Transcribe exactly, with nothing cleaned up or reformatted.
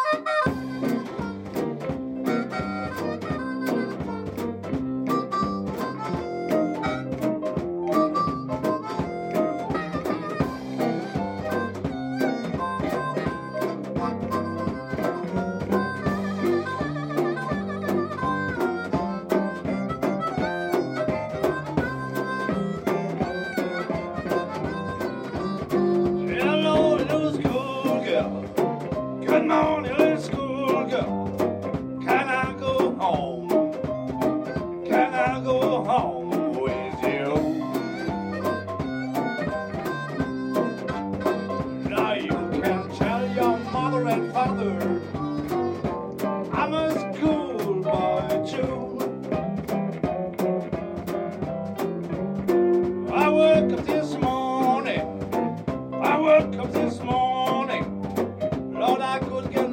Good morning, little school girl. Can I go home? Can I go home with you? Now you can tell your mother and father I'm a schoolboy too. I woke up this morning. I woke up this morning. Lord, I could get